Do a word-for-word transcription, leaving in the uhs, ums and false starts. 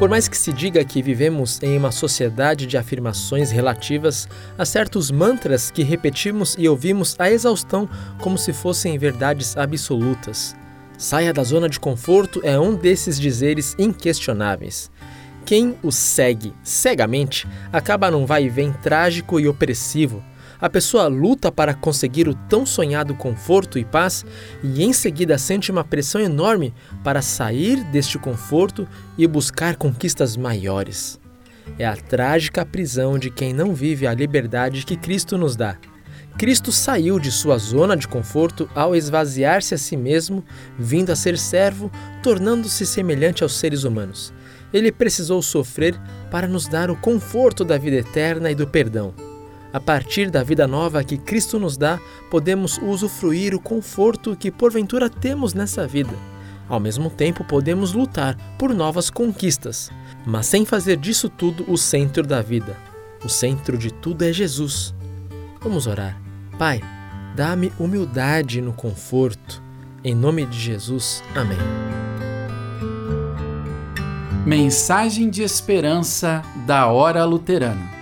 Por mais que se diga que vivemos em uma sociedade de afirmações relativas a certos mantras que repetimos e ouvimos à exaustão como se fossem verdades absolutas, saia da zona de conforto é um desses dizeres inquestionáveis. Quem o segue cegamente acaba num vai-e-vem trágico e opressivo. A pessoa luta para conseguir o tão sonhado conforto e paz e em seguida sente uma pressão enorme para sair deste conforto e buscar conquistas maiores. É a trágica prisão de quem não vive a liberdade que Cristo nos dá. Cristo saiu de sua zona de conforto ao esvaziar-se a si mesmo, vindo a ser servo, tornando-se semelhante aos seres humanos. Ele precisou sofrer para nos dar o conforto da vida eterna e do perdão. A partir da vida nova que Cristo nos dá, podemos usufruir o conforto que porventura temos nessa vida. Ao mesmo tempo, podemos lutar por novas conquistas, mas sem fazer disso tudo o centro da vida. O centro de tudo é Jesus. Vamos orar. Pai, dá-me humildade no conforto. Em nome de Jesus. Amém. Mensagem de esperança da Hora Luterana.